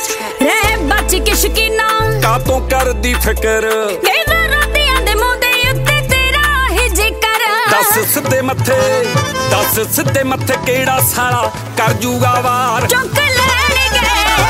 ਰਹਿ ਬਚ ਕੇ ਸ਼ਕੀਨਾ ਕਾਤੋਂ ਕਰਦੀ ਫਿਕਰ ਕਹਿੰਦਾ ਰਾਤੀਆਂ ਦੇ ਮੂੰਹ ਦੇ ਉੱਤੇ ਤੇਰਾ ਹੀ ਜ਼ਿਕਰ ਦੱਸ ਸਿੱਧੇ ਮੱਥੇ ਕਿਹੜਾ ਸਾਲਾ ਕਰ ਜੂਗਾ ਵਾਰ ਚੁੱਕ ਲੈਣਗੇ